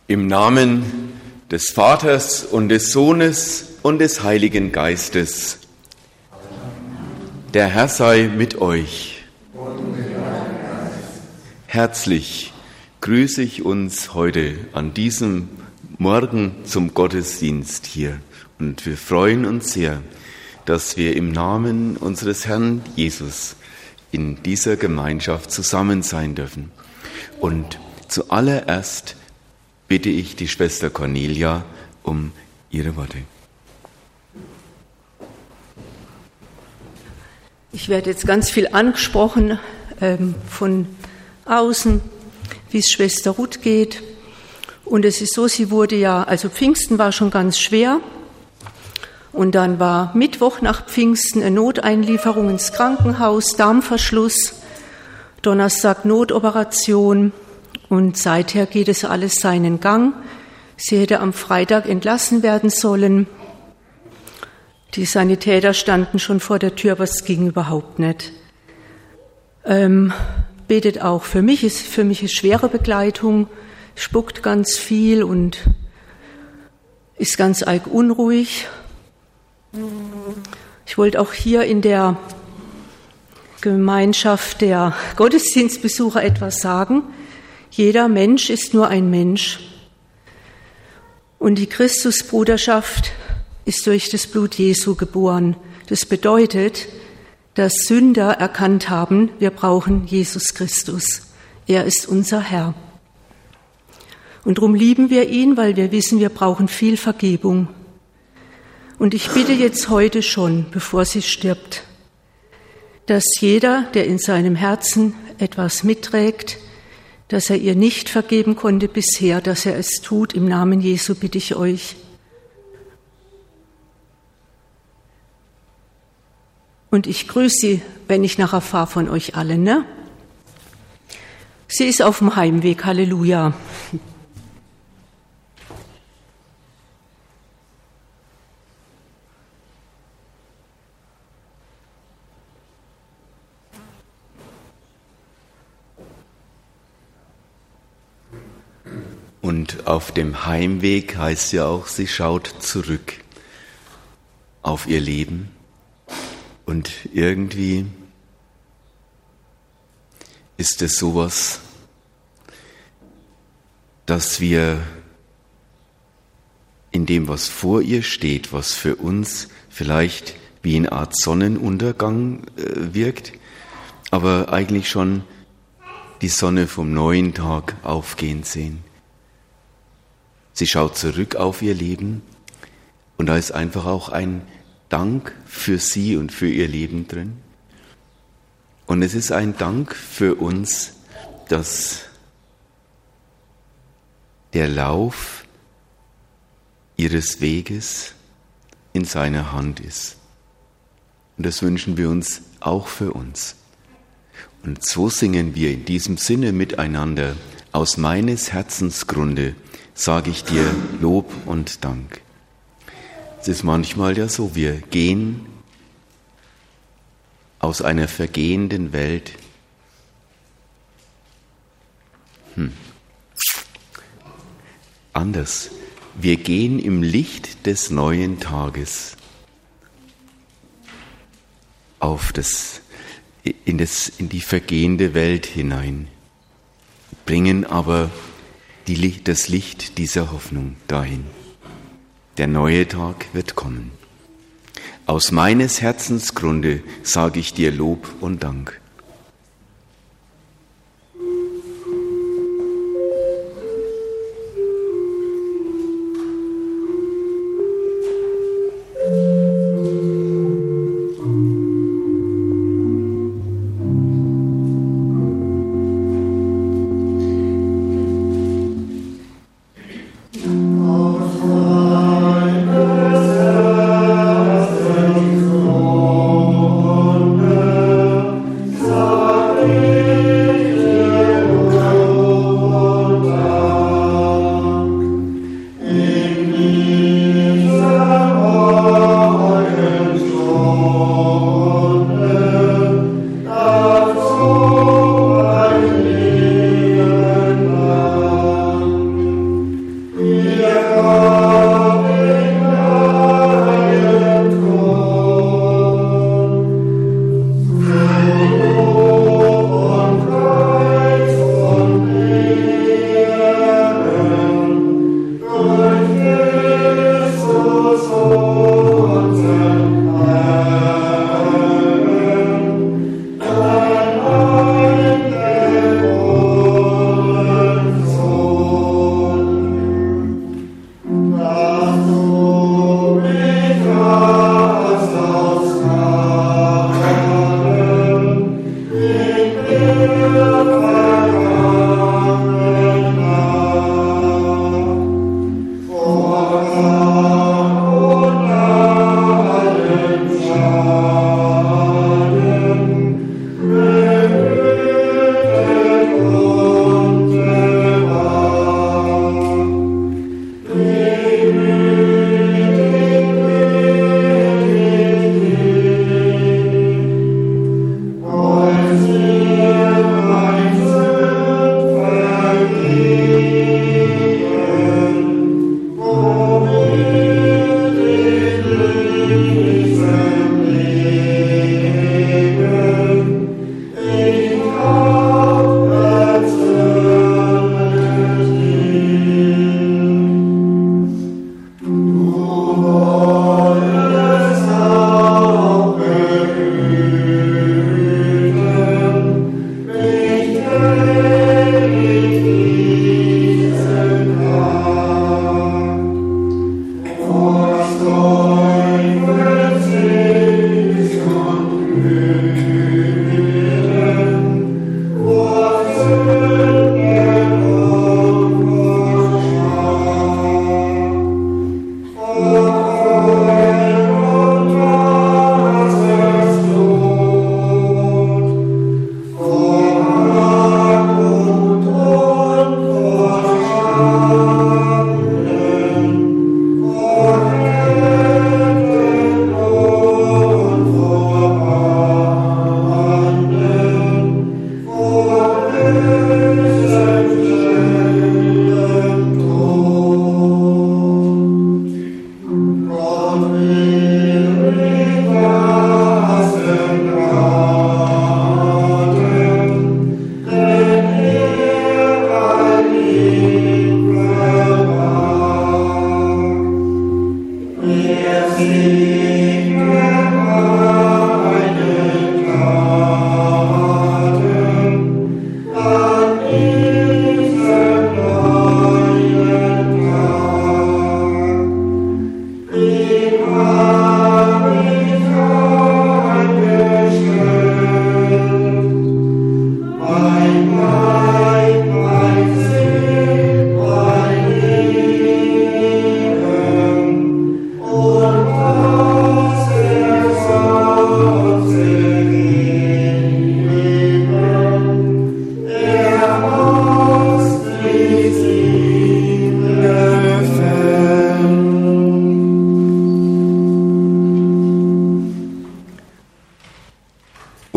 Im Namen des Vaters und des Sohnes und des Heiligen Geistes. Der Herr sei mit euch. Herzlich grüße ich uns heute an diesem Morgen zum Gottesdienst hier. Und wir freuen uns sehr, dass wir im Namen unseres Herrn Jesus in dieser Gemeinschaft zusammen sein dürfen. Und zuallererst bitte ich die Schwester Cornelia um ihre Worte. Ich werde jetzt ganz viel angesprochen von außen, wie es Schwester Ruth geht. Und es ist so, sie wurde ja, also Pfingsten war schon ganz schwer. Und dann war Mittwoch nach Pfingsten eine Noteinlieferung ins Krankenhaus, Darmverschluss, Donnerstag Notoperation. Und seither geht es alles seinen Gang. Sie hätte am Freitag entlassen werden sollen. Die Sanitäter standen schon vor der Tür, aber es ging überhaupt nicht. Betet auch für mich ist schwere Begleitung, spuckt ganz viel und ist ganz arg unruhig. Ich wollte auch hier in der Gemeinschaft der Gottesdienstbesucher etwas sagen. Jeder Mensch ist nur ein Mensch. Und die Christusbruderschaft ist durch das Blut Jesu geboren. Das bedeutet, dass Sünder erkannt haben, wir brauchen Jesus Christus. Er ist unser Herr. Und darum lieben wir ihn, weil wir wissen, wir brauchen viel Vergebung. Und ich bitte jetzt heute schon, bevor sie stirbt, dass jeder, der in seinem Herzen etwas mitträgt, dass er ihr nicht vergeben konnte bisher, dass er es tut. Im Namen Jesu bitte ich euch. Und ich grüße sie, wenn ich nachher fahre, von euch allen. Ne? Sie ist auf dem Heimweg, Halleluja. Und auf dem Heimweg heißt ja auch, sie schaut zurück auf ihr Leben. Und irgendwie ist es sowas, dass wir in dem, was vor ihr steht, was für uns vielleicht wie eine Art Sonnenuntergang wirkt, aber eigentlich schon die Sonne vom neuen Tag aufgehen sehen. Sie schaut zurück auf ihr Leben und da ist einfach auch ein Dank für sie und für ihr Leben drin. Und es ist ein Dank für uns, dass der Lauf ihres Weges in seiner Hand ist. Und das wünschen wir uns auch für uns. Und so singen wir in diesem Sinne miteinander: Aus meines Herzens Grunde sage ich dir Lob und Dank. Es ist manchmal ja so, wir gehen aus einer vergehenden Welt anders. Wir gehen im Licht des neuen Tages in die vergehende Welt hinein, bringen aber das Licht dieser Hoffnung dahin. Der neue Tag wird kommen. Aus meines Herzens Grunde sage ich dir Lob und Dank.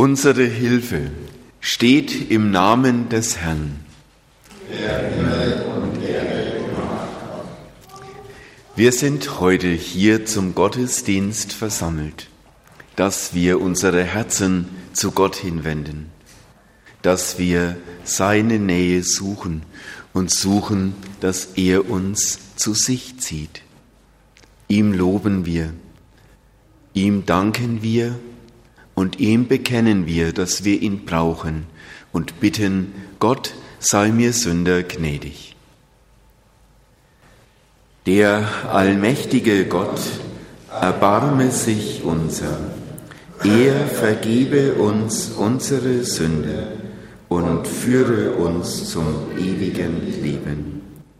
Unsere Hilfe steht im Namen des Herrn. Der Himmel und Erde gemacht hat. Wir sind heute hier zum Gottesdienst versammelt, dass wir unsere Herzen zu Gott hinwenden, dass wir seine Nähe suchen und suchen, dass er uns zu sich zieht. Ihm loben wir, ihm danken wir und ihm bekennen wir, dass wir ihn brauchen und bitten, Gott sei mir Sünder gnädig. Der allmächtige Gott erbarme sich unser, er vergebe uns unsere Sünde und führe uns zum ewigen Leben.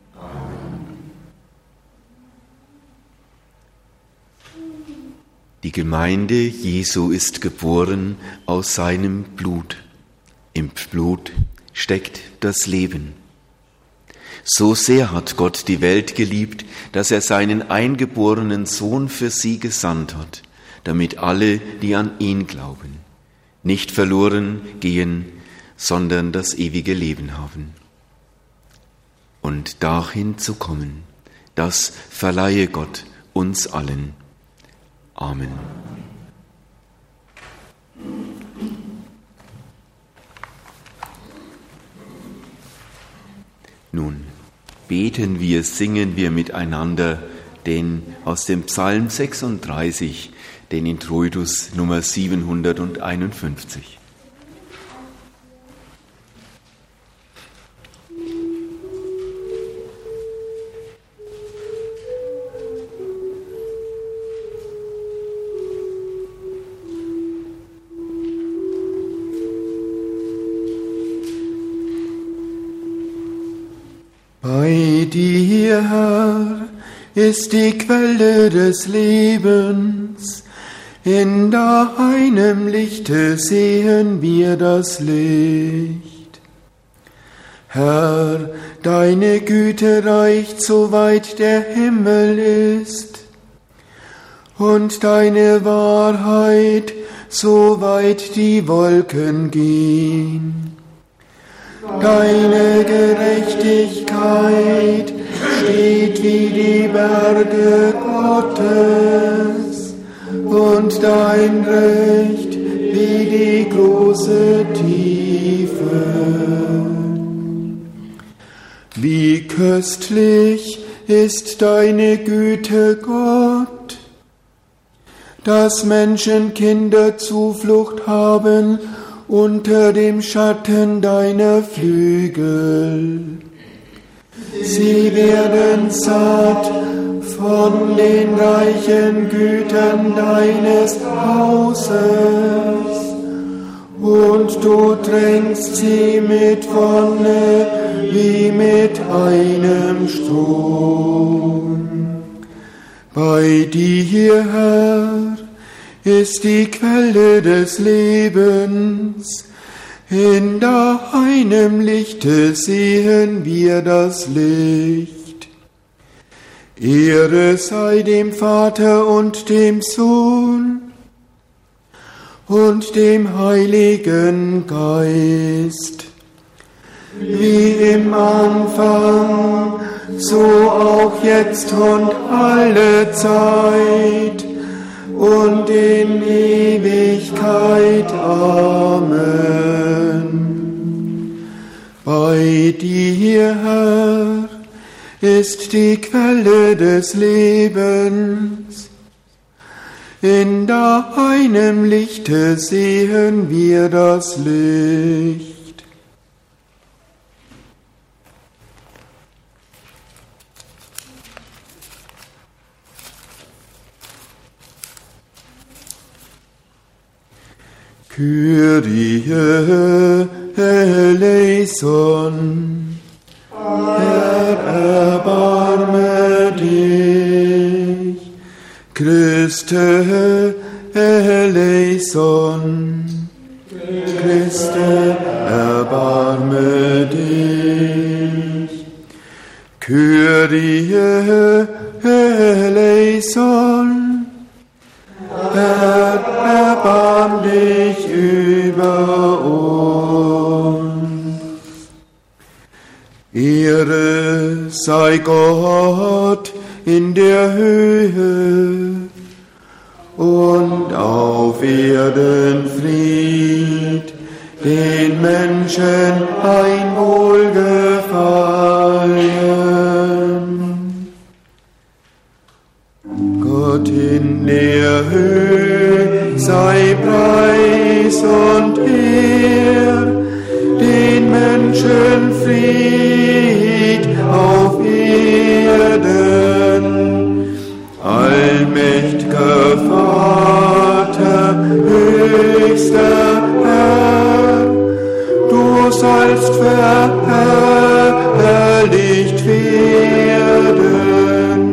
Die Gemeinde Jesu ist geboren aus seinem Blut. Im Blut steckt das Leben. So sehr hat Gott die Welt geliebt, dass er seinen eingeborenen Sohn für sie gesandt hat, damit alle, die an ihn glauben, nicht verloren gehen, sondern das ewige Leben haben. Und dahin zu kommen, das verleihe Gott uns allen. Amen. Nun beten wir, singen wir miteinander aus dem Psalm 36, den Introitus Nummer 751. Bei dir, Herr, ist die Quelle des Lebens, in deinem Lichte sehen wir das Licht. Herr, deine Güte reicht, soweit der Himmel ist, und deine Wahrheit, soweit die Wolken gehen. Deine Gerechtigkeit steht wie die Berge Gottes und dein Recht wie die große Tiefe. Wie köstlich ist deine Güte, Gott, dass Menschenkinder Zuflucht haben unter dem Schatten deiner Flügel. Sie werden satt von den reichen Gütern deines Hauses, und du tränkst sie mit Wonne wie mit einem Strom. Bei dir, Herr, ist die Quelle des Lebens, in deinem Lichte sehen wir das Licht. Ehre sei dem Vater und dem Sohn und dem Heiligen Geist, wie im Anfang, so auch jetzt und alle Zeit und in Ewigkeit. Amen. Bei dir, Herr, ist die Quelle des Lebens. In deinem Lichte sehen wir das Licht. Kyrie eleison, Herr, erbarme dich. Christe eleison, Christe, erbarme dich. Kyrie eleison, Herr, erbarm dich über Ehre sei Gott in der Höhe und auf Erden Fried, den Menschen ein Wohlgefallen. Gott in der Höhe sei Preis und Ehr, den Menschen Fried auf Erden. Allmächtiger Vater, höchster Herr, du sollst verherrlicht werden.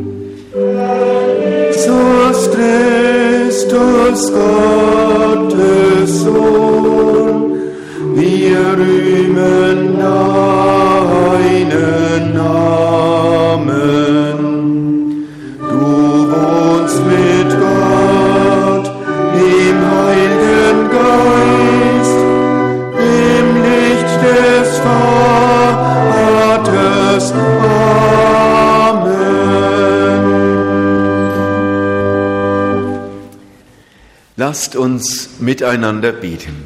Jesus Christus, Gottes Sohn, wir rühmen deinen Namen. Du wohnst mit Gott im Heiligen Geist, im Licht des Vaters. Amen. Lasst uns miteinander beten.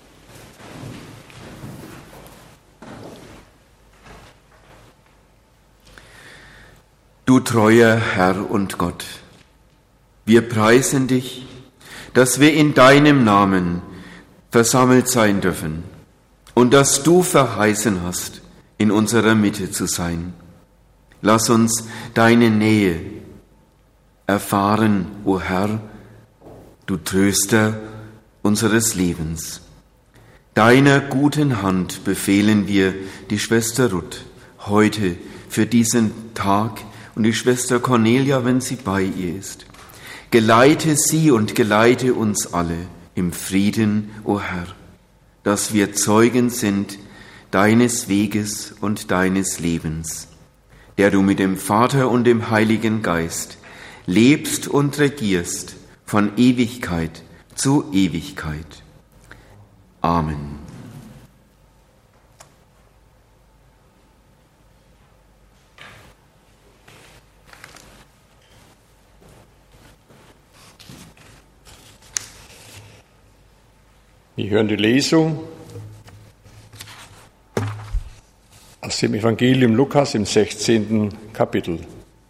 Du treuer Herr und Gott, wir preisen dich, dass wir in deinem Namen versammelt sein dürfen und dass du verheißen hast, in unserer Mitte zu sein. Lass uns deine Nähe erfahren, o Herr, du Tröster unseres Lebens. Deiner guten Hand befehlen wir die Schwester Ruth heute für diesen Tag und die Schwester Cornelia, wenn sie bei ihr ist. Geleite sie und geleite uns alle im Frieden, o Herr, dass wir Zeugen sind deines Weges und deines Lebens, der du mit dem Vater und dem Heiligen Geist lebst und regierst von Ewigkeit zu Ewigkeit. Amen. Wir hören die Lesung aus dem Evangelium Lukas im 16. Kapitel.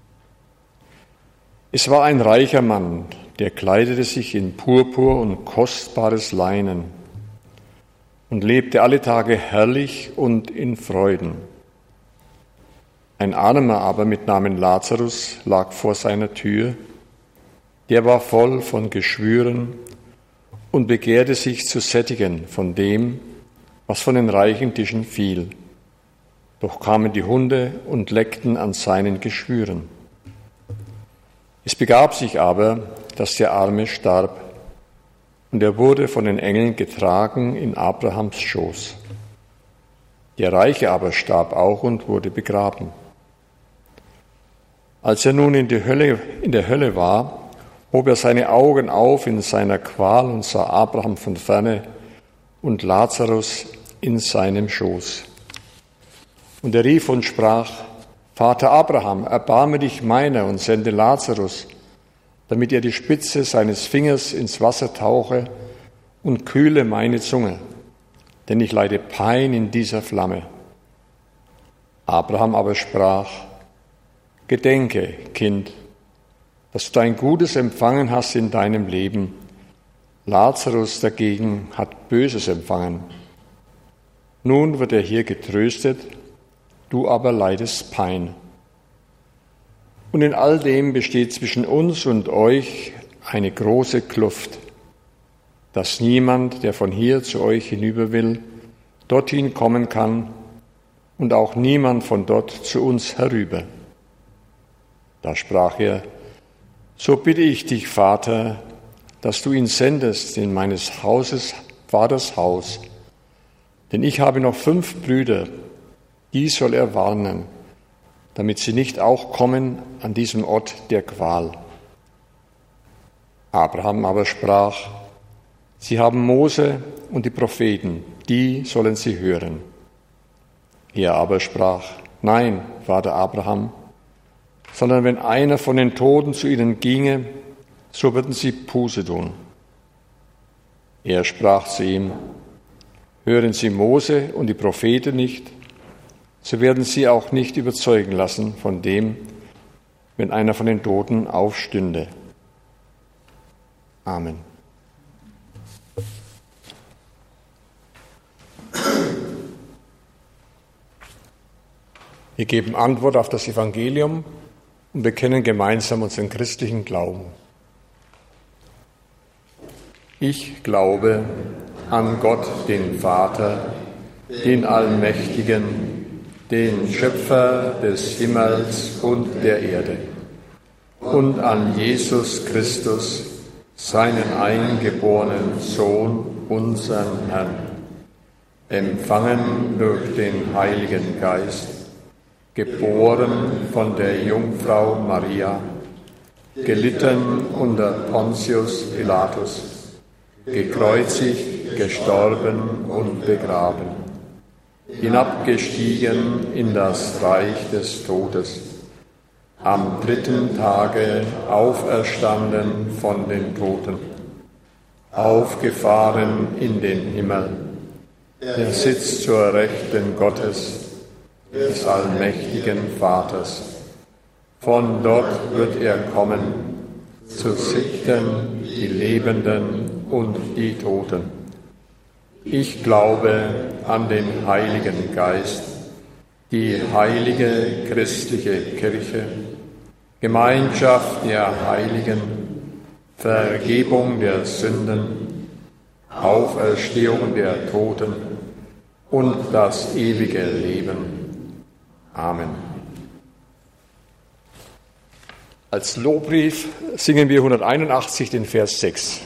Es war ein reicher Mann, der kleidete sich in Purpur und kostbares Leinen und lebte alle Tage herrlich und in Freuden. Ein Armer aber mit Namen Lazarus lag vor seiner Tür, der war voll von Geschwüren und begehrte sich zu sättigen von dem, was von den reichen Tischen fiel. Doch kamen die Hunde und leckten an seinen Geschwüren. Es begab sich aber, dass der Arme starb, und er wurde von den Engeln getragen in Abrahams Schoß. Der Reiche aber starb auch und wurde begraben. Als er nun in der Hölle war, hob er seine Augen auf in seiner Qual und sah Abraham von ferne und Lazarus in seinem Schoß. Und er rief und sprach: Vater Abraham, erbarme dich meiner und sende Lazarus, damit er die Spitze seines Fingers ins Wasser tauche und kühle meine Zunge, denn ich leide Pein in dieser Flamme. Abraham aber sprach: Gedenke, Kind, dass du dein Gutes empfangen hast in deinem Leben. Lazarus dagegen hat Böses empfangen. Nun wird er hier getröstet, du aber leidest Pein. Und in all dem besteht zwischen uns und euch eine große Kluft, dass niemand, der von hier zu euch hinüber will, dorthin kommen kann und auch niemand von dort zu uns herüber. Da sprach er: So bitte ich dich, Vater, dass du ihn sendest in meines Vaters Haus, denn ich habe noch 5 Brüder, die soll er warnen, damit sie nicht auch kommen an diesem Ort der Qual. Abraham aber sprach: Sie haben Mose und die Propheten, die sollen sie hören. Er aber sprach: Nein, Vater Abraham, sondern wenn einer von den Toten zu ihnen ginge, so würden sie Buße tun. Er sprach zu ihm: Hören Sie Mose und die Propheten nicht, so werden sie auch nicht überzeugen lassen von dem, wenn einer von den Toten aufstünde. Amen. Wir geben Antwort auf das Evangelium und bekennen gemeinsam unseren christlichen Glauben. Ich glaube an Gott, den Vater, den Allmächtigen, den Schöpfer des Himmels und der Erde, und an Jesus Christus, seinen eingeborenen Sohn, unseren Herrn, empfangen durch den Heiligen Geist, geboren von der Jungfrau Maria, gelitten unter Pontius Pilatus, gekreuzigt, gestorben und begraben, hinabgestiegen in das Reich des Todes, am 3. Tage auferstanden von den Toten, aufgefahren in den Himmel, er sitzt zur Rechten Gottes, des allmächtigen Vaters. Von dort wird er kommen, zu sichten die Lebenden und die Toten. Ich glaube an den Heiligen Geist, die heilige christliche Kirche, Gemeinschaft der Heiligen, Vergebung der Sünden, Auferstehung der Toten und das ewige Leben. Amen. Als Lobbrief singen wir 181 den Vers 6.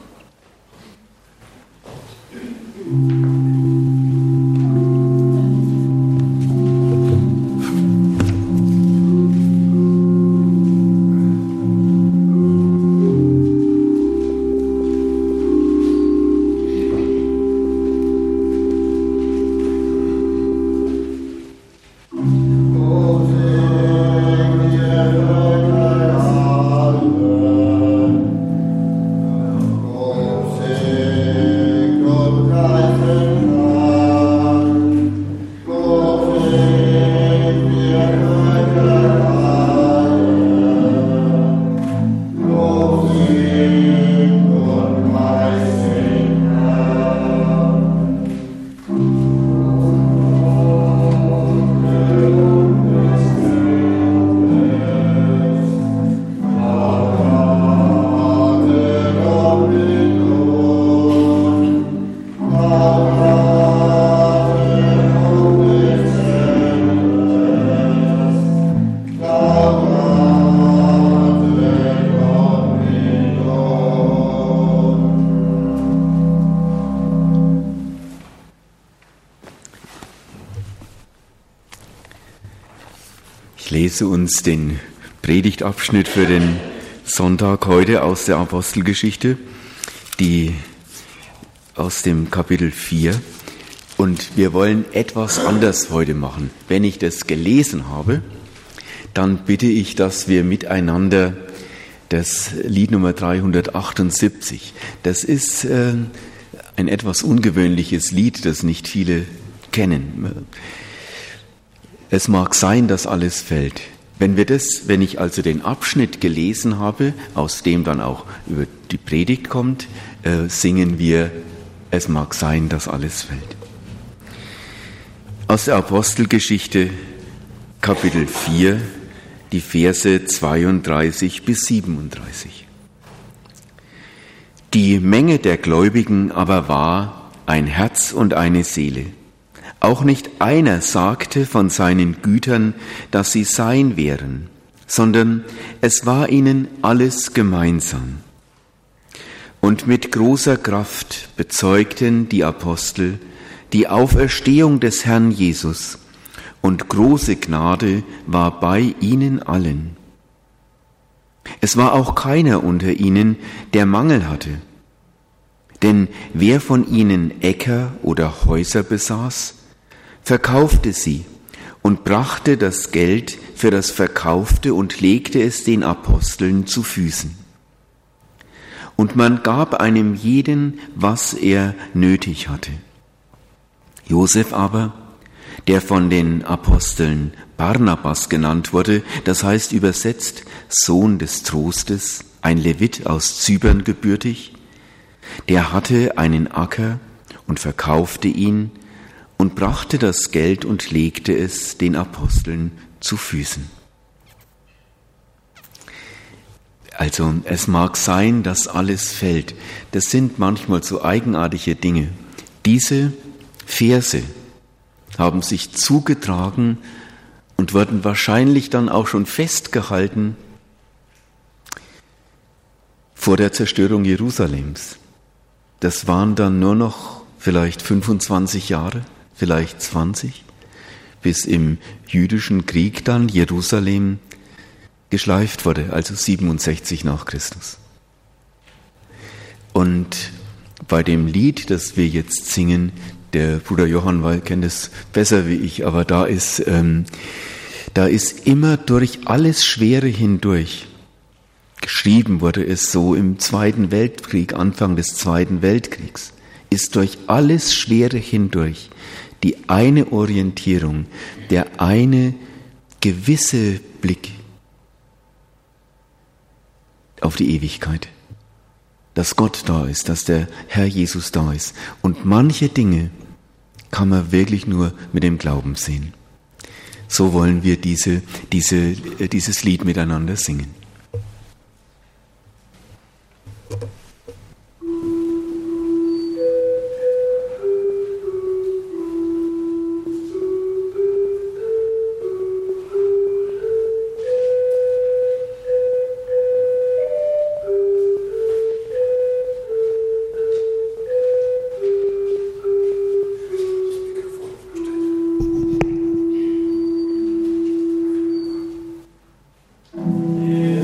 Ich lese uns den Predigtabschnitt für den Sonntag heute aus der Apostelgeschichte, die aus dem Kapitel 4. Und wir wollen etwas anders heute machen. Wenn ich das gelesen habe, dann bitte ich, dass wir miteinander das Lied Nummer 378, das ist ein etwas ungewöhnliches Lied, das nicht viele kennen. Es mag sein, dass alles fällt. Wenn ich also den Abschnitt gelesen habe, aus dem dann auch über die Predigt kommt, singen wir, es mag sein, dass alles fällt. Aus der Apostelgeschichte, Kapitel 4, die Verse 32 bis 37. Die Menge der Gläubigen aber war ein Herz und eine Seele. Auch nicht einer sagte von seinen Gütern, dass sie sein wären, sondern es war ihnen alles gemeinsam. Und mit großer Kraft bezeugten die Apostel die Auferstehung des Herrn Jesus, und große Gnade war bei ihnen allen. Es war auch keiner unter ihnen, der Mangel hatte. Denn wer von ihnen Äcker oder Häuser besaß, verkaufte sie und brachte das Geld für das Verkaufte und legte es den Aposteln zu Füßen. Und man gab einem jeden, was er nötig hatte. Josef aber, der von den Aposteln Barnabas genannt wurde, das heißt übersetzt Sohn des Trostes, ein Levit aus Zypern gebürtig, der hatte einen Acker und verkaufte ihn und brachte das Geld und legte es den Aposteln zu Füßen. Also es mag sein, dass alles fällt. Das sind manchmal so eigenartige Dinge. Diese Verse haben sich zugetragen und wurden wahrscheinlich dann auch schon festgehalten vor der Zerstörung Jerusalems. Das waren dann nur noch vielleicht 25 Jahre, vielleicht 20, bis im jüdischen Krieg dann Jerusalem geschleift wurde, also 67 nach Christus. Und bei dem Lied, das wir jetzt singen, der Bruder Johann kennt es besser wie ich, aber da ist immer durch alles Schwere hindurch, geschrieben wurde es so im Zweiten Weltkrieg, Anfang des Zweiten Weltkriegs, ist durch alles Schwere hindurch die eine Orientierung, der eine gewisse Blick auf die Ewigkeit. Dass Gott da ist, dass der Herr Jesus da ist. Und manche Dinge kann man wirklich nur mit dem Glauben sehen. So wollen wir dieses Lied miteinander singen. Yeah.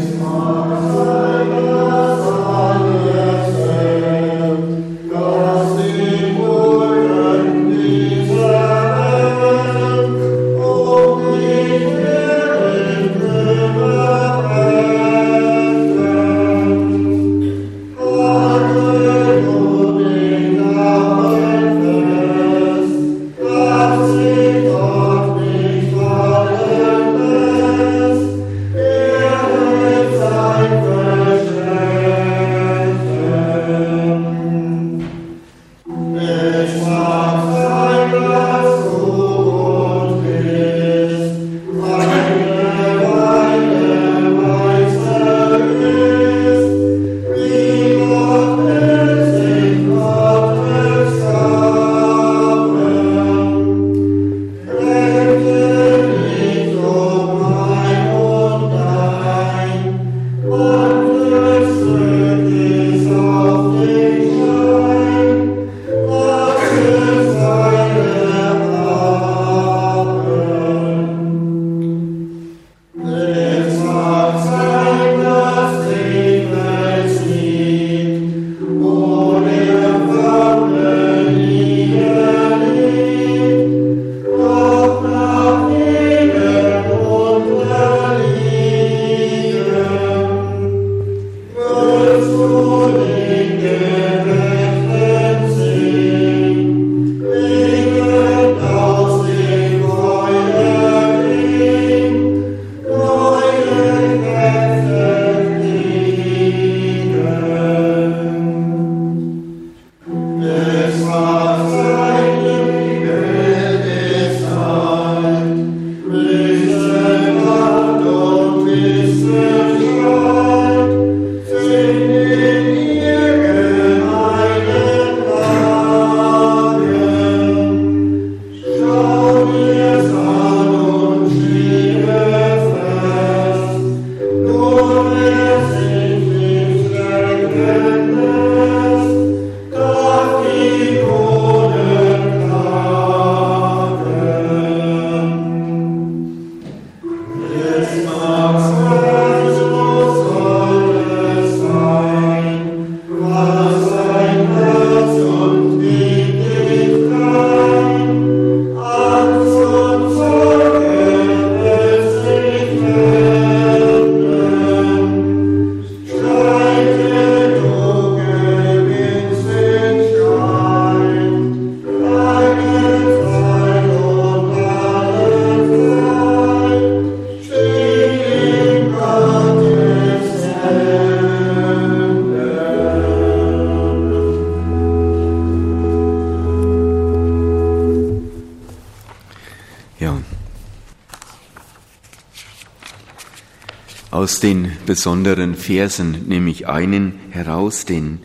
Aus den besonderen Versen nehme ich einen heraus, den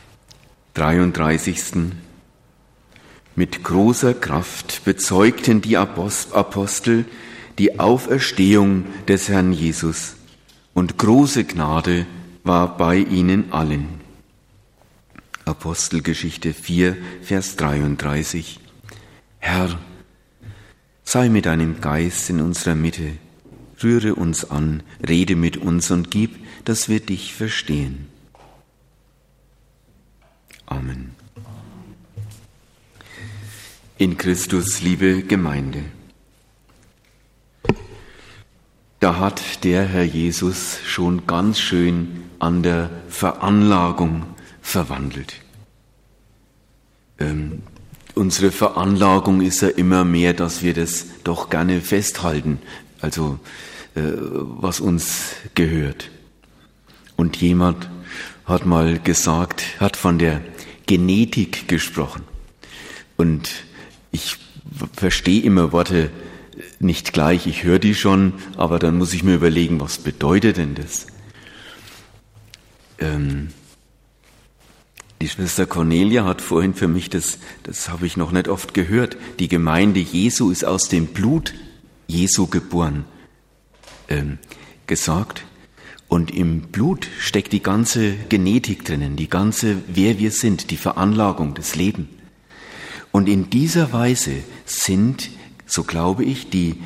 33. Mit großer Kraft bezeugten die Apostel die Auferstehung des Herrn Jesus, und große Gnade war bei ihnen allen. Apostelgeschichte 4, Vers 33. Herr, sei mit deinem Geist in unserer Mitte, rühre uns an, rede mit uns und gib, dass wir dich verstehen. Amen. In Christus, liebe Gemeinde, da hat der Herr Jesus schon ganz schön an der Veranlagung verwandelt. Unsere Veranlagung ist ja immer mehr, dass wir das doch gerne festhalten, also was uns gehört. Und jemand hat mal gesagt, hat von der Genetik gesprochen. Und ich verstehe immer Worte nicht gleich, ich höre die schon, aber dann muss ich mir überlegen, was bedeutet denn das? Die Schwester Cornelia hat vorhin für mich, das habe ich noch nicht oft gehört, die Gemeinde Jesu ist aus dem Blut Jesu geboren, gesagt. Und im Blut steckt die ganze Genetik drinnen, die ganze, wer wir sind, die Veranlagung, das Leben. Und in dieser Weise sind, so glaube ich, die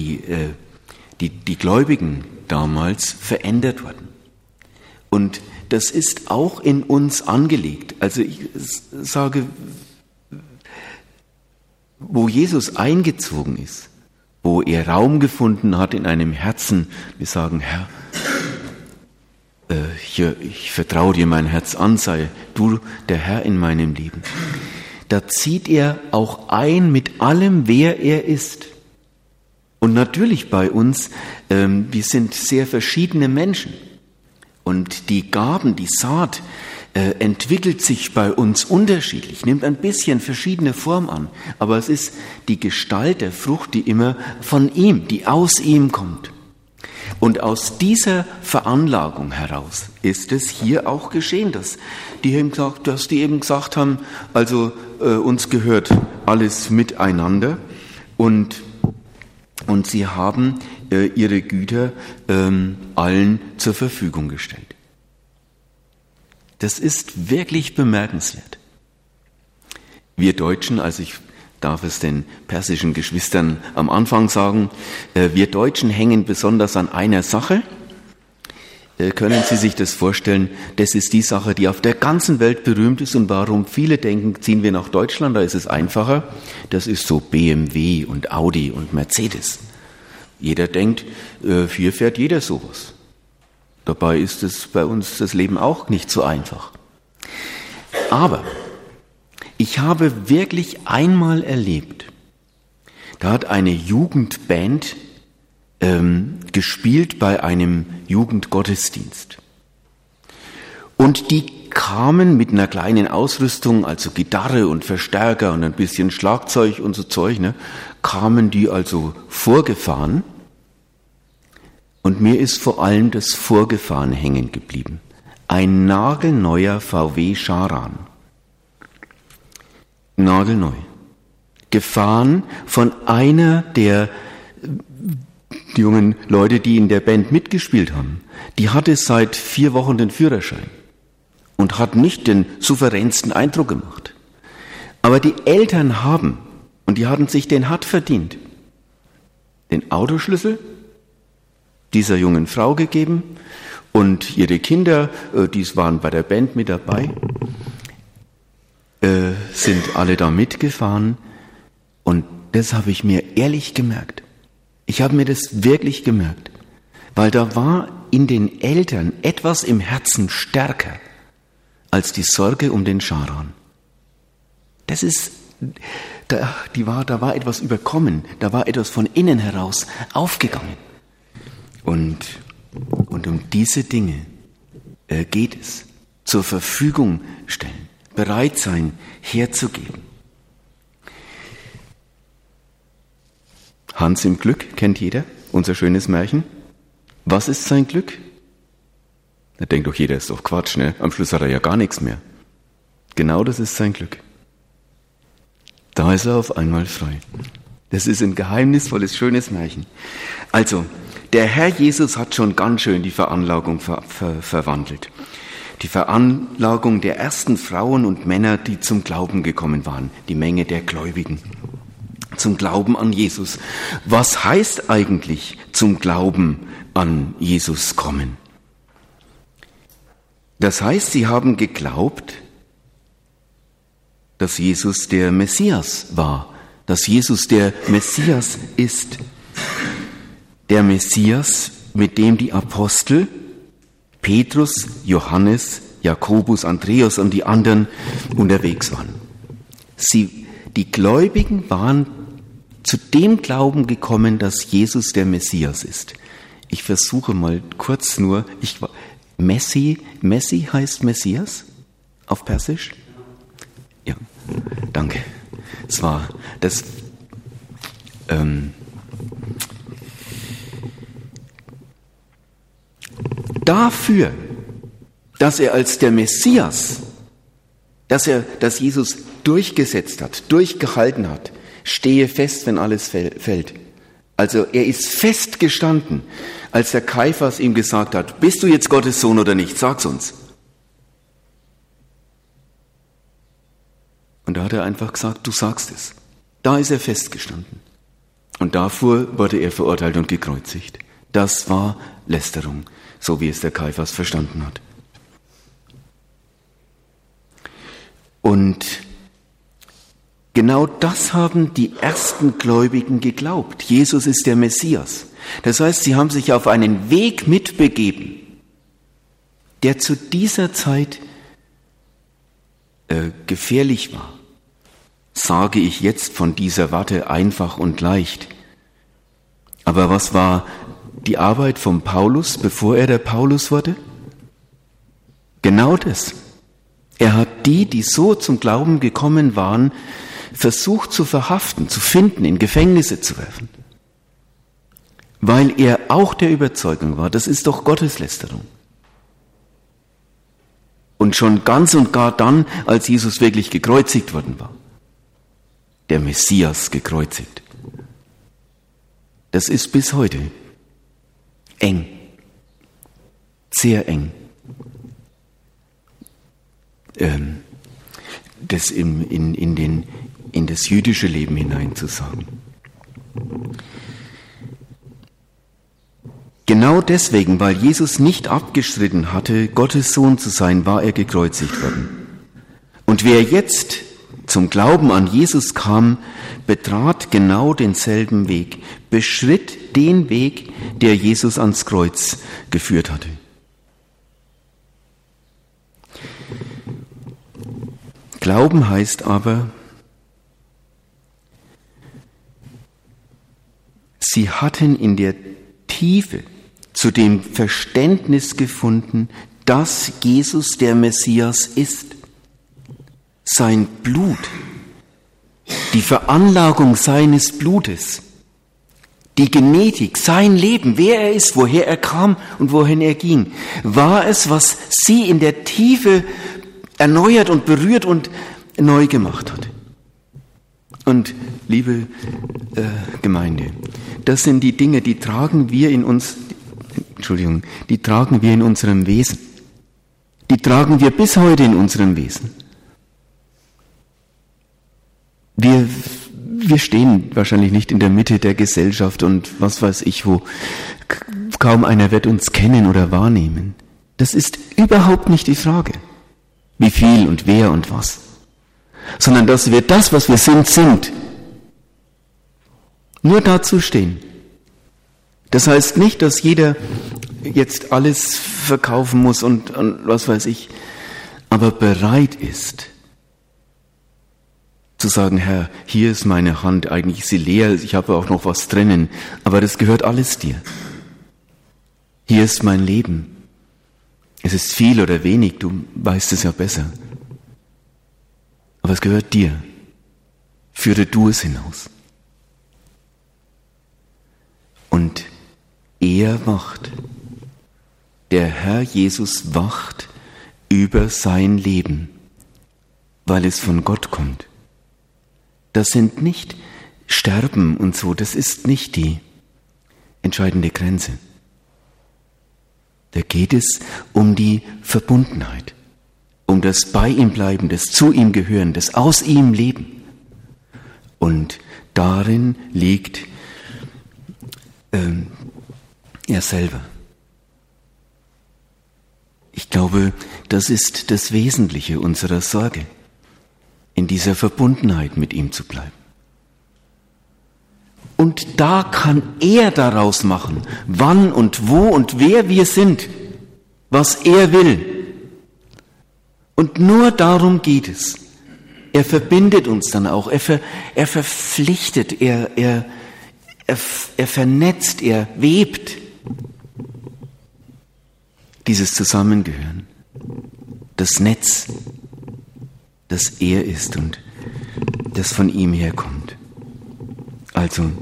Gläubigen damals verändert worden. Und das ist auch in uns angelegt. Also ich sage, wo Jesus eingezogen ist, wo er Raum gefunden hat in einem Herzen, wir sagen, Herr, ich vertraue dir mein Herz an, sei du der Herr in meinem Leben. Da zieht er auch ein mit allem, wer er ist. Und natürlich bei uns, wir sind sehr verschiedene Menschen. Und die Gaben, die Saat entwickelt sich bei uns unterschiedlich, nimmt ein bisschen verschiedene Form an. Aber es ist die Gestalt der Frucht, die immer von ihm, die aus ihm kommt. Und aus dieser Veranlagung heraus ist es hier auch geschehen, dass die eben gesagt haben, also uns gehört alles miteinander und sie haben ihre Güter allen zur Verfügung gestellt. Das ist wirklich bemerkenswert. Wir Deutschen, also ich darf es den persischen Geschwistern am Anfang sagen, wir Deutschen hängen besonders an einer Sache. Können Sie sich das vorstellen? Das ist die Sache, die auf der ganzen Welt berühmt ist und warum viele denken, ziehen wir nach Deutschland, da ist es einfacher. Das ist so BMW und Audi und Mercedes. Jeder denkt, hier fährt jeder sowas. Dabei ist es bei uns das Leben auch nicht so einfach. Aber ich habe wirklich einmal erlebt, da hat eine Jugendband gespielt bei einem Jugendgottesdienst. Und die kamen mit einer kleinen Ausrüstung, also Gitarre und Verstärker und ein bisschen Schlagzeug und so Zeug, kamen die also vorgefahren. Und mir ist vor allem das Vorgefahren hängen geblieben. Ein nagelneuer VW Charan. Nagelneu. Gefahren von einer der jungen Leute, die in der Band mitgespielt haben. Die hatte seit 4 Wochen den Führerschein und hat nicht den souveränsten Eindruck gemacht. Aber die Eltern haben, und die hatten sich den hart verdient, den Autoschlüssel dieser jungen Frau gegeben und ihre Kinder, die waren bei der Band mit dabei, sind alle da mitgefahren und das habe ich mir ehrlich gemerkt. Ich habe mir das wirklich gemerkt, weil da war in den Eltern etwas im Herzen stärker als die Sorge um den Charan. Das ist, da war etwas überkommen, da war etwas von innen heraus aufgegangen. Und um diese Dinge geht es. Zur Verfügung stellen, bereit sein, herzugeben. Hans im Glück kennt jeder, unser schönes Märchen. Was ist sein Glück? Da denkt doch jeder, ist doch Quatsch, ne? Am Schluss hat er ja gar nichts mehr. Genau das ist sein Glück. Da ist er auf einmal frei. Das ist ein geheimnisvolles, schönes Märchen. Also, der Herr Jesus hat schon ganz schön die Veranlagung verwandelt. Die Veranlagung der ersten Frauen und Männer, die zum Glauben gekommen waren. Die Menge der Gläubigen. Zum Glauben an Jesus. Was heißt eigentlich zum Glauben an Jesus kommen? Das heißt, sie haben geglaubt, dass Jesus der Messias war, dass Jesus der Messias ist. Der Messias, mit dem die Apostel Petrus, Johannes, Jakobus, Andreas und die anderen unterwegs waren. Die Gläubigen waren zu dem Glauben gekommen, dass Jesus der Messias ist. Ich versuche mal kurz nur, Messi heißt Messias auf Persisch? Ja, danke. Es war das dafür, dass er als der Messias, dass Jesus durchgesetzt hat, durchgehalten hat, stehe fest, wenn alles fällt. Also er ist festgestanden, als der Kaiphas ihm gesagt hat, bist du jetzt Gottes Sohn oder nicht? Sag's uns. Und da hat er einfach gesagt, du sagst es. Da ist er festgestanden. Und dafür wurde er verurteilt und gekreuzigt. Das war Lästerung, so wie es der Kaiphas verstanden hat. Und genau das haben die ersten Gläubigen geglaubt. Jesus ist der Messias. Das heißt, sie haben sich auf einen Weg mitbegeben, der zu dieser Zeit gefährlich war. Sage ich jetzt von dieser Warte einfach und leicht. Aber was war die Arbeit von Paulus, bevor er der Paulus wurde? Genau das. Er hat die so zum Glauben gekommen waren, versucht zu verhaften, zu finden, in Gefängnisse zu werfen. Weil er auch der Überzeugung war, das ist doch Gotteslästerung. Und schon ganz und gar dann, als Jesus wirklich gekreuzigt worden war. Der Messias gekreuzigt. Das ist bis heute eng. Sehr eng. Das in das jüdische Leben hinein zu sagen. Genau deswegen, weil Jesus nicht abgestritten hatte, Gottes Sohn zu sein, war er gekreuzigt worden. Und wer jetzt zum Glauben an Jesus kam, betrat genau denselben Weg, beschritt den Weg, der Jesus ans Kreuz geführt hatte. Glauben heißt aber, sie hatten in der Tiefe zu dem Verständnis gefunden, dass Jesus der Messias ist. Sein Blut, die Veranlagung seines Blutes, die Genetik, sein Leben, wer er ist, woher er kam und wohin er ging, war es, was sie in der Tiefe erneuert und berührt und neu gemacht hat. Und liebe Gemeinde, das sind die Dinge, die tragen wir in unserem Wesen. Die tragen wir bis heute in unserem Wesen. Wir stehen wahrscheinlich nicht in der Mitte der Gesellschaft und was weiß ich wo. Kaum einer wird uns kennen oder wahrnehmen. Das ist überhaupt nicht die Frage, wie viel und wer und was. Sondern dass wir das, was wir sind. Nur dazu stehen. Das heißt nicht, dass jeder jetzt alles verkaufen muss und was weiß ich, aber bereit ist, zu sagen, Herr, hier ist meine Hand, eigentlich ist sie leer, ich habe auch noch was drinnen, aber das gehört alles dir. Hier ist mein Leben. Es ist viel oder wenig, du weißt es ja besser. Aber es gehört dir. Führe du es hinaus. Und er macht Der Herr Jesus wacht über sein Leben, weil es von Gott kommt. Das sind nicht Sterben und so, das ist nicht die entscheidende Grenze. Da geht es um die Verbundenheit, um das Bei ihm Bleiben, das Zu ihm Gehören, das Aus ihm Leben. Und darin liegt er selber. Ich glaube, das ist das Wesentliche unserer Sorge, in dieser Verbundenheit mit ihm zu bleiben. Und da kann er daraus machen, wann und wo und wer wir sind, was er will. Und nur darum geht es. Er verbindet uns dann auch, er verpflichtet, er vernetzt, er webt dieses Zusammengehören, das Netz, das er ist und das von ihm herkommt. Also,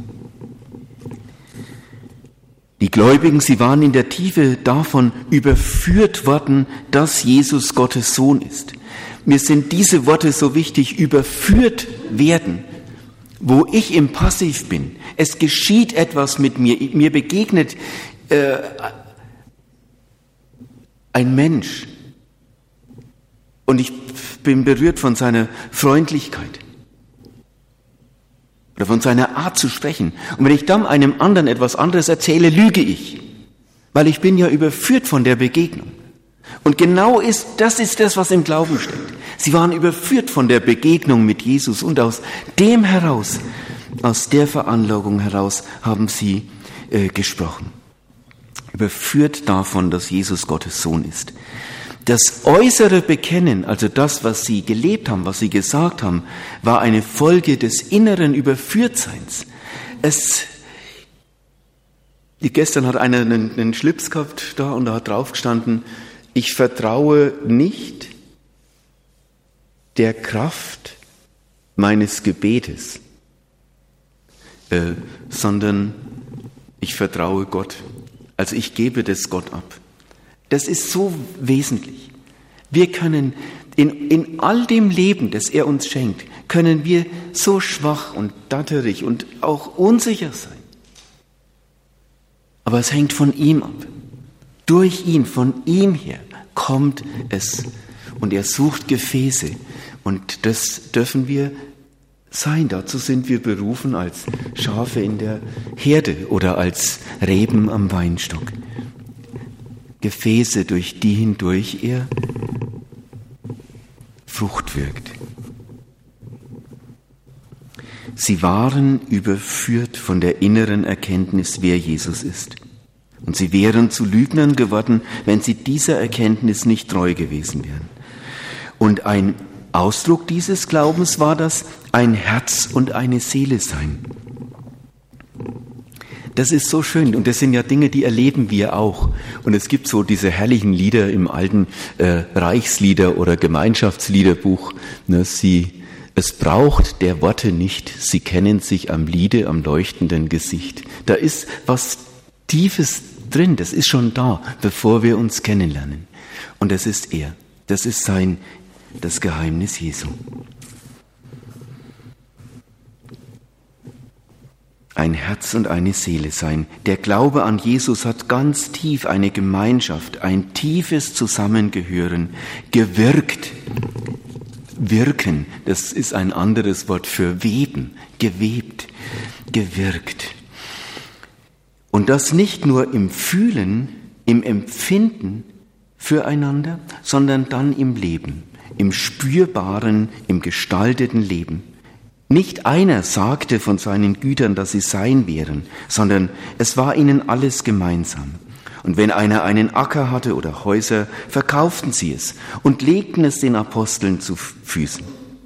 die Gläubigen, sie waren in der Tiefe davon überführt worden, dass Jesus Gottes Sohn ist. Mir sind diese Worte so wichtig, überführt werden, wo ich im Passiv bin. Es geschieht etwas mit mir, mir begegnet ein Mensch und ich bin berührt von seiner Freundlichkeit oder von seiner Art zu sprechen. Und wenn ich dann einem anderen etwas anderes erzähle, lüge ich, weil ich bin ja überführt von der Begegnung. Und genau das ist das, was im Glauben steckt. Sie waren überführt von der Begegnung mit Jesus und aus dem heraus, aus der Veranlagung heraus haben sie gesprochen. Überführt davon, dass Jesus Gottes Sohn ist. Das äußere Bekennen, also das, was sie gelebt haben, was sie gesagt haben, war eine Folge des inneren Überführtseins. Gestern hat einer einen Schlips gehabt da und da hat drauf gestanden, ich vertraue nicht der Kraft meines Gebetes, sondern ich vertraue Gott. Also ich gebe das Gott ab. Das ist so wesentlich. Wir können in all dem Leben, das er uns schenkt, können wir so schwach und datterig und auch unsicher sein. Aber es hängt von ihm ab. Durch ihn, von ihm her kommt es. Und er sucht Gefäße. Und das dürfen wir sein. Dazu sind wir berufen als Schafe in der Herde oder als Reben am Weinstock. Gefäße, durch die hindurch er Frucht wirkt. Sie waren überführt von der inneren Erkenntnis, wer Jesus ist. Und sie wären zu Lügnern geworden, wenn sie dieser Erkenntnis nicht treu gewesen wären. Und ein Ausdruck dieses Glaubens war das, ein Herz und eine Seele sein. Das ist so schön und das sind ja Dinge, die erleben wir auch. Und es gibt so diese herrlichen Lieder im alten Reichslieder- oder Gemeinschaftsliederbuch. Ne, es braucht der Worte nicht, sie kennen sich am Liede, am leuchtenden Gesicht. Da ist was Tiefes drin, das ist schon da, bevor wir uns kennenlernen. Und das ist er, das ist das Geheimnis Jesu. Ein Herz und eine Seele sein. Der Glaube an Jesus hat ganz tief eine Gemeinschaft, ein tiefes Zusammengehören gewirkt. Wirken, das ist ein anderes Wort für weben, gewebt, gewirkt. Und das nicht nur im Fühlen, im Empfinden füreinander, sondern dann im Leben, im spürbaren, im gestalteten Leben. Nicht einer sagte von seinen Gütern, dass sie sein wären, sondern es war ihnen alles gemeinsam. Und wenn einer einen Acker hatte oder Häuser, verkauften sie es und legten es den Aposteln zu Füßen.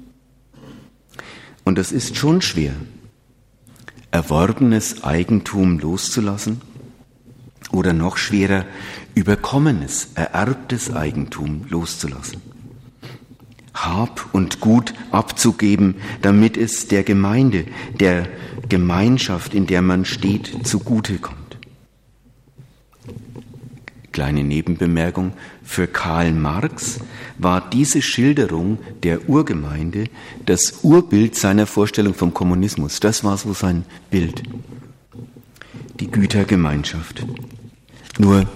Und es ist schon schwer, erworbenes Eigentum loszulassen oder noch schwerer, überkommenes, ererbtes Eigentum loszulassen. Hab und Gut abzugeben, damit es der Gemeinde, der Gemeinschaft, in der man steht, zugute kommt. kleine Nebenbemerkung, für Karl Marx war diese Schilderung der Urgemeinde das Urbild seiner Vorstellung vom Kommunismus. Das war so sein Bild. Die Gütergemeinschaft. Nur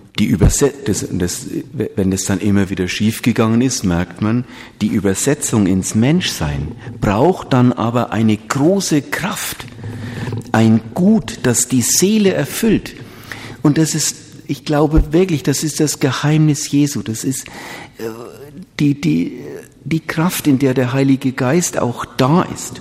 wenn das dann immer wieder schiefgegangen ist, merkt man, die Übersetzung ins Menschsein braucht dann aber eine große Kraft. Ein Gut, das die Seele erfüllt. Und das ist, ich glaube wirklich, das ist das Geheimnis Jesu. Das ist die Kraft, in der der Heilige Geist auch da ist.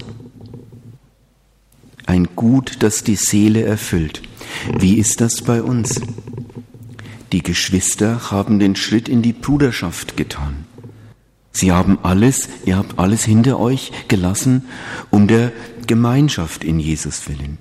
Ein Gut, das die Seele erfüllt. Wie ist das bei uns? Die Geschwister haben den Schritt in die Bruderschaft getan. Ihr habt alles hinter euch gelassen, um der Gemeinschaft in Jesus willen.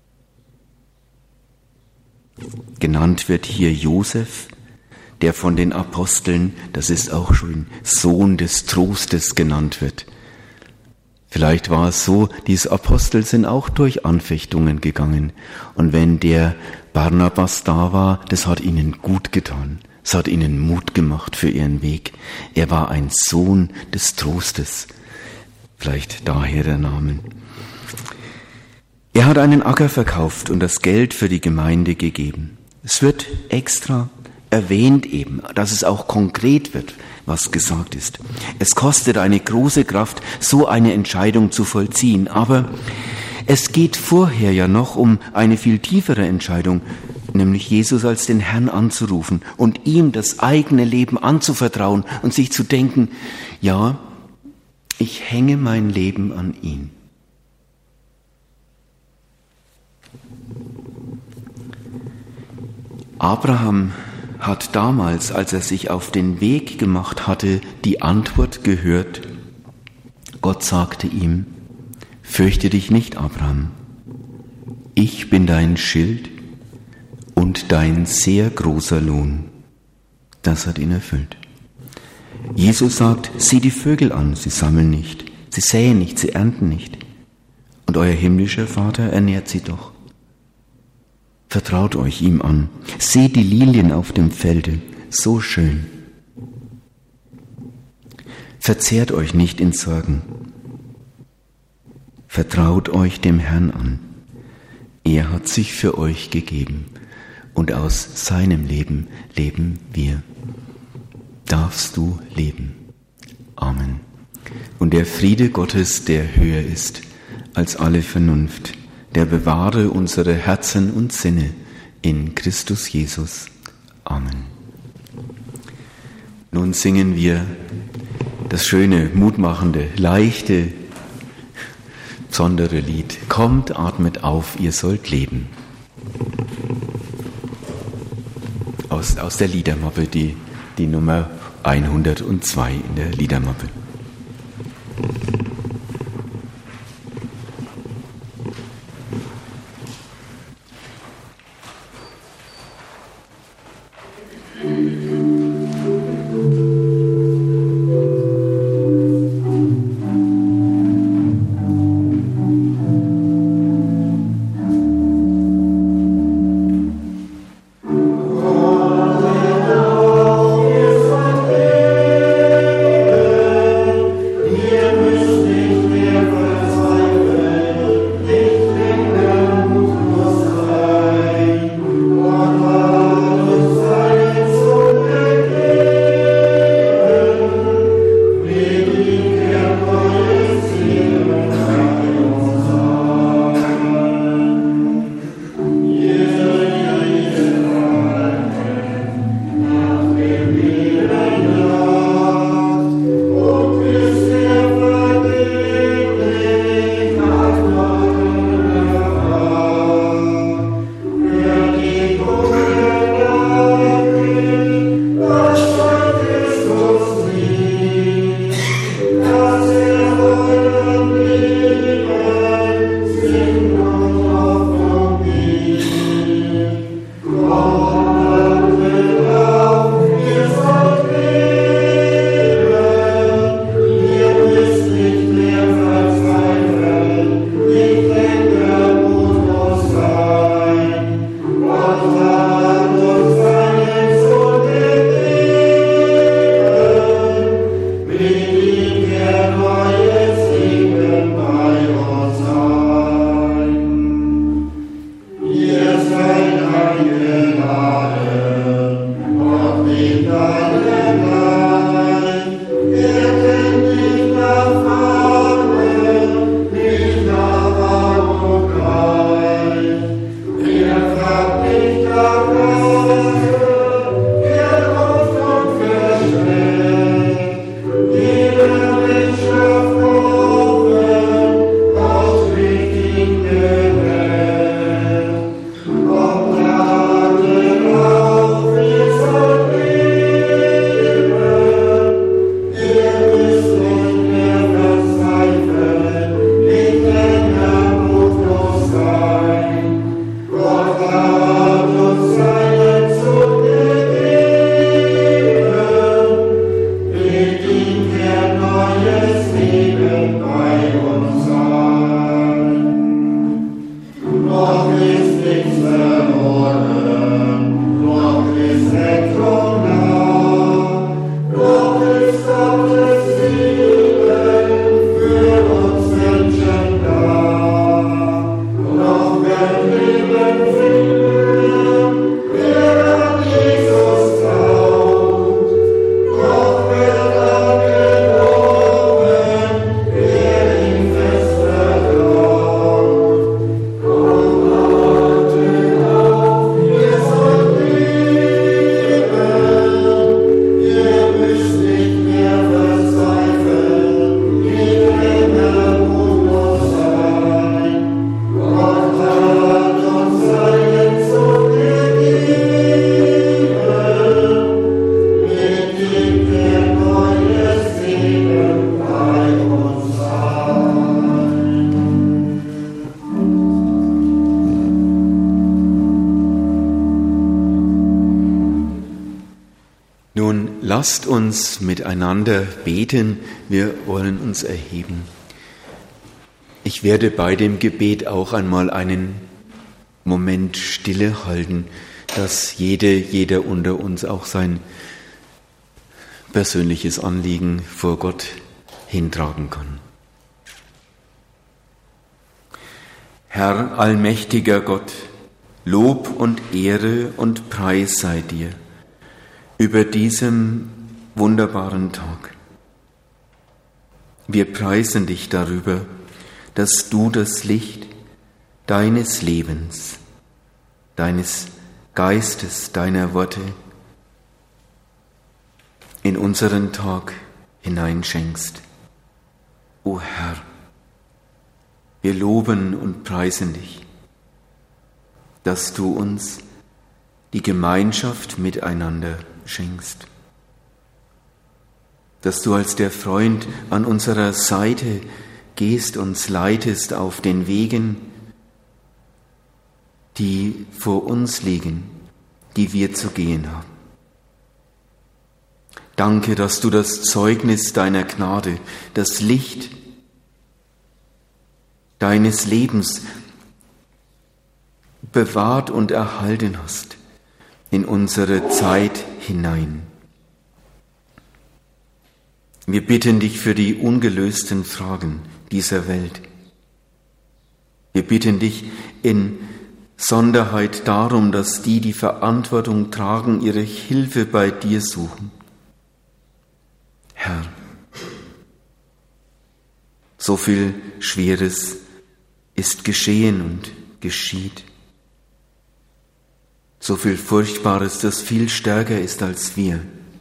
Genannt wird hier Josef, der von den Aposteln, das ist auch schon Sohn des Trostes genannt wird. Vielleicht war es so, diese Apostel sind auch durch Anfechtungen gegangen. Und wenn der Barnabas da war, das hat ihnen gut getan. Es hat ihnen Mut gemacht für ihren Weg. Er war ein Sohn des Trostes. Vielleicht daher der Name. Er hat einen Acker verkauft und das Geld für die Gemeinde gegeben. Es wird extra erwähnt eben, dass es auch konkret wird, was gesagt ist. Es kostet eine große Kraft, so eine Entscheidung zu vollziehen, aber es geht vorher ja noch um eine viel tiefere Entscheidung, nämlich Jesus als den Herrn anzurufen und ihm das eigene Leben anzuvertrauen und sich zu denken, ja, ich hänge mein Leben an ihn. Abraham hat damals, als er sich auf den Weg gemacht hatte, die Antwort gehört. Gott sagte ihm, fürchte dich nicht, Abraham. Ich bin dein Schild und dein sehr großer Lohn. Das hat ihn erfüllt. Jesus sagt, sieh die Vögel an, sie sammeln nicht, sie säen nicht, sie ernten nicht. Und euer himmlischer Vater ernährt sie doch. Vertraut euch ihm an. Seht die Lilien auf dem Felde, so schön. Verzehrt euch nicht in Sorgen. Vertraut euch dem Herrn an. Er hat sich für euch gegeben und aus seinem Leben leben wir. Darfst du leben. Amen. Und der Friede Gottes, der höher ist als alle Vernunft, der bewahre unsere Herzen und Sinne in Christus Jesus. Amen. Nun singen wir das schöne, mutmachende, leichte, besondere Lied. Kommt, atmet auf, ihr sollt leben. Aus der Liedermappe, die Nummer 102 in der Liedermappe. Lasst uns miteinander beten, wir wollen uns erheben. Ich werde bei dem Gebet auch einmal einen Moment Stille halten, dass jeder unter uns auch sein persönliches Anliegen vor Gott hintragen kann. Herr, allmächtiger Gott, Lob und Ehre und Preis sei dir über diesem wunderbaren Tag. Wir preisen dich darüber, dass du das Licht deines Lebens, deines Geistes, deiner Worte in unseren Tag hineinschenkst. O Herr, wir loben und preisen dich, dass du uns die Gemeinschaft miteinander schenkst, dass du als der Freund an unserer Seite gehst, uns leitest auf den Wegen, die vor uns liegen, die wir zu gehen haben. Danke, dass du das Zeugnis deiner Gnade, das Licht deines Lebens bewahrt und erhalten hast in unsere Zeit hinein. Wir bitten dich für die ungelösten Fragen dieser Welt. Wir bitten dich in Sonderheit darum, dass die Verantwortung tragen, ihre Hilfe bei dir suchen. Herr, so viel Schweres ist geschehen und geschieht. So viel Furchtbares, das viel stärker ist als wir.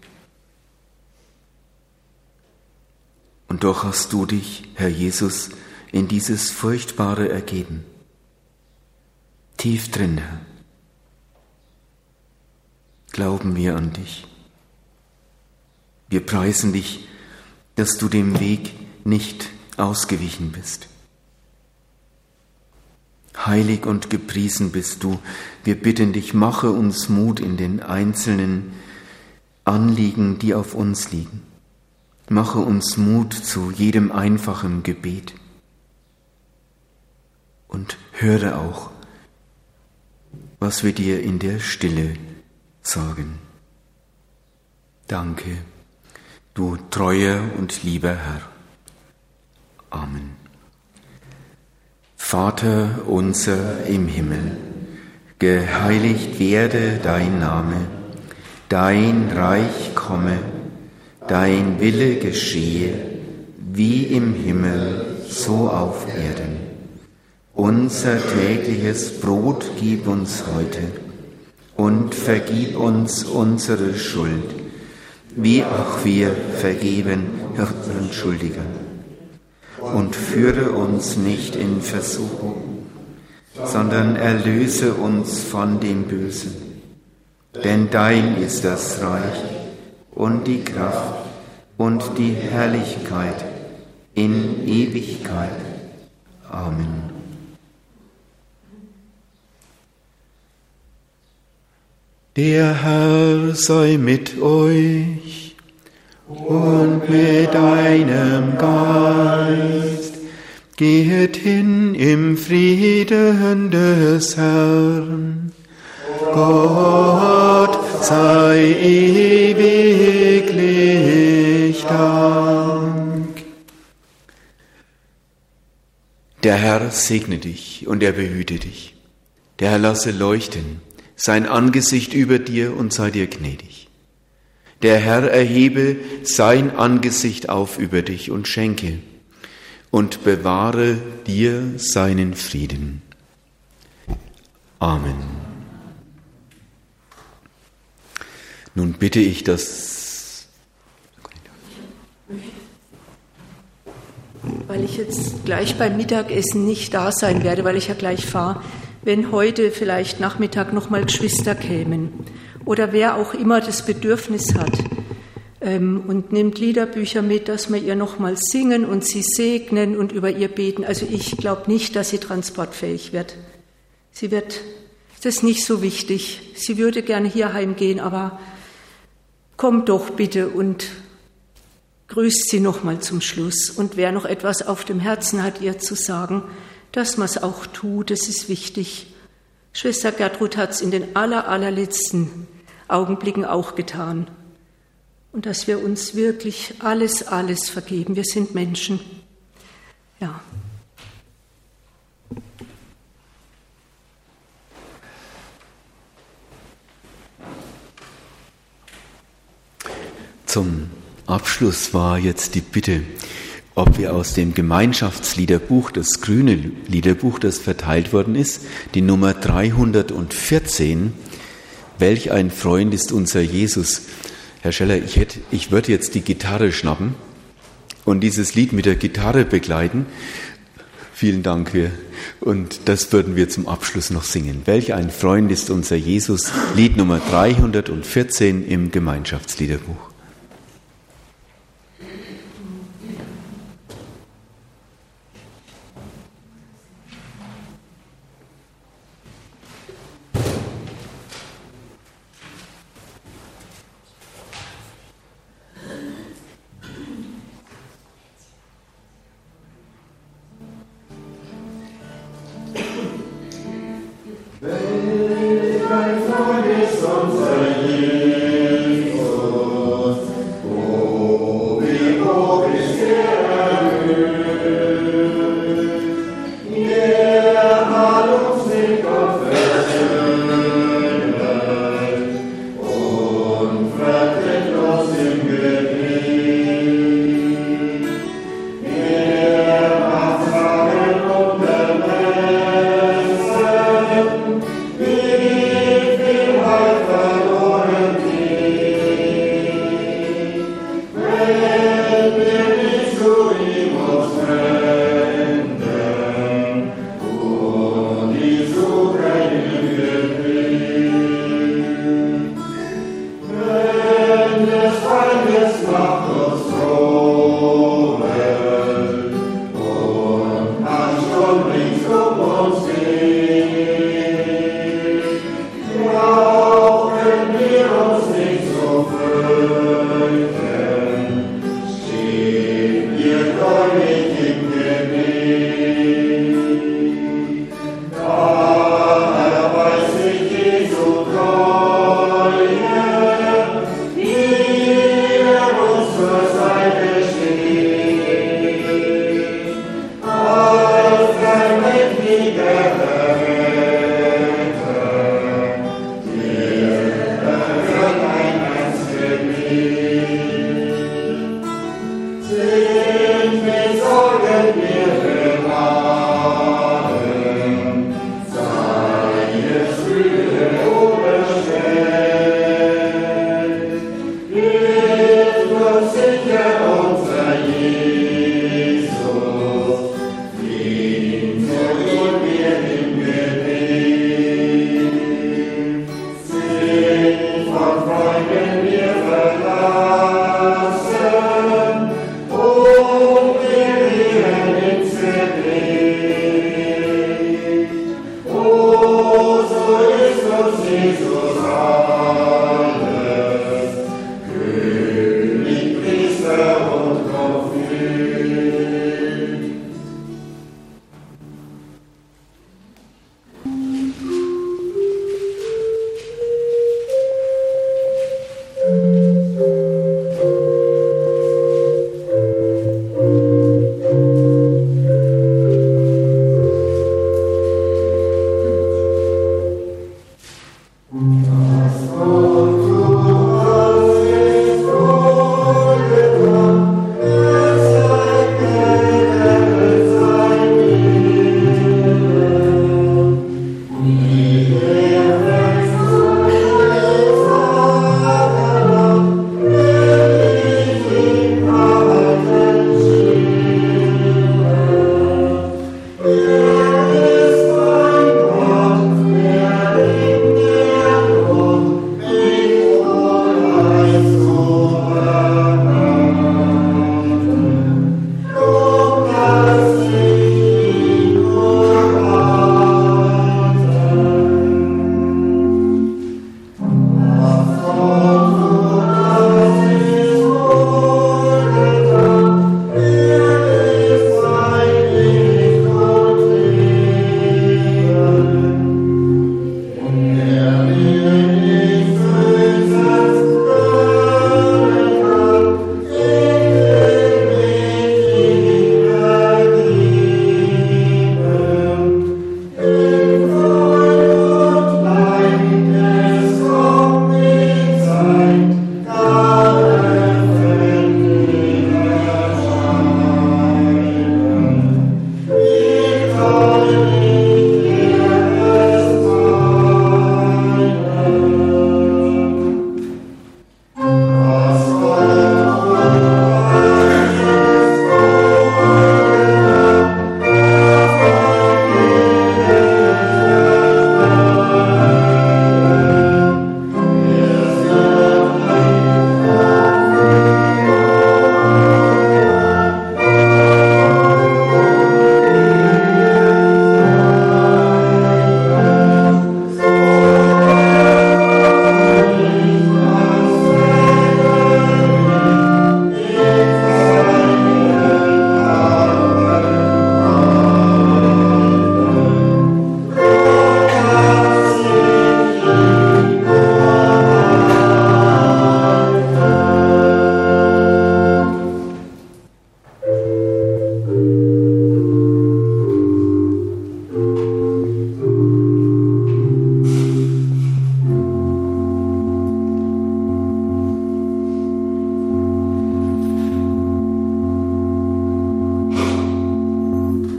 Und doch hast du dich, Herr Jesus, in dieses Furchtbare ergeben. Tief drin, Herr, glauben wir an dich. Wir preisen dich, dass du dem Weg nicht ausgewichen bist. Heilig und gepriesen bist du. Wir bitten dich, mache uns Mut in den einzelnen Anliegen, die auf uns liegen. Mache uns Mut zu jedem einfachen Gebet. Und höre auch, was wir dir in der Stille sagen. Danke, du treuer und lieber Herr. Amen. Vater unser im Himmel, geheiligt werde dein Name, dein Reich komme, dein Wille geschehe, wie im Himmel, so auf Erden. Unser tägliches Brot gib uns heute und vergib uns unsere Schuld, wie auch wir vergeben unseren Schuldigern. Und führe uns nicht in Versuchung, sondern erlöse uns von dem Bösen. Denn dein ist das Reich und die Kraft und die Herrlichkeit in Ewigkeit. Amen. Der Herr sei mit euch und mit deinem Geist. Gehet hin im Frieden des Herrn. Gott sei ewiglich Dank. Der Herr segne dich und er behüte dich. Der Herr lasse leuchten sein Angesicht über dir und sei dir gnädig. Der Herr erhebe sein Angesicht auf über dich und schenke und bewahre dir seinen Frieden. Amen. Nun bitte ich, dass... Weil ich jetzt gleich beim Mittagessen nicht da sein werde, weil ich ja gleich fahre, wenn heute vielleicht Nachmittag nochmal Geschwister kämen oder wer auch immer das Bedürfnis hat und nimmt Liederbücher mit, dass wir ihr nochmal singen und sie segnen und über ihr beten. Also ich glaube nicht, dass sie transportfähig wird. Das ist nicht so wichtig. Sie würde gerne hier heimgehen, aber kommt doch bitte und grüßt sie nochmal zum Schluss. Und wer noch etwas auf dem Herzen hat, ihr zu sagen, dass man es auch tut, das ist wichtig. Schwester Gertrud hat es in den allerletzten Augenblicken auch getan. Und dass wir uns wirklich alles vergeben. Wir sind Menschen. Ja. Zum Abschluss war jetzt die Bitte, ob wir aus dem Gemeinschaftsliederbuch, das grüne Liederbuch, das verteilt worden ist, die Nummer 314, welch ein Freund ist unser Jesus. Herr Scheller, ich würde jetzt die Gitarre schnappen und dieses Lied mit der Gitarre begleiten. Vielen Dank. Und das würden wir zum Abschluss noch singen. Welch ein Freund ist unser Jesus, Lied Nummer 314 im Gemeinschaftsliederbuch. Yeah.